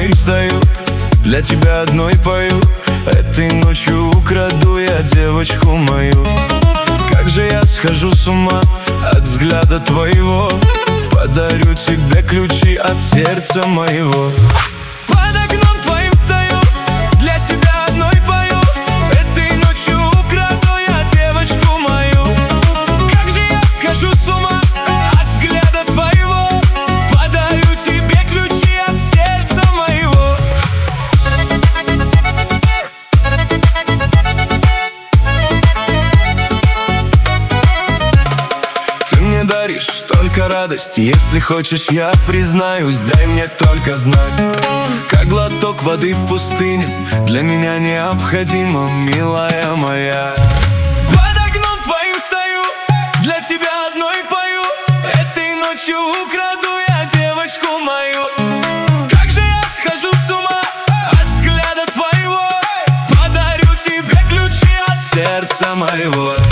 твоих стою, для тебя одной пою. Этой ночью украду я девочку мою. Как же я схожу с ума от взгляда твоего. Подарю тебе ключи от сердца моего. Под окном твоим стою, для тебя одной пою. Этой ночью украду я девочку мою. Как же я схожу с ума от взгляда твоего. Подарю тебе ключи от сердца моего. Ты мне даришь столько радости, если хочешь, я признаюсь. Дай мне только знать, как глоток воды в пустыне, для меня необходимо, милая моя. Под окном твоим стою, для тебя одной пою. Этой ночью украду я девочку мою. Как же я схожу с ума от взгляда твоего. Подарю тебе ключи от сердца моего.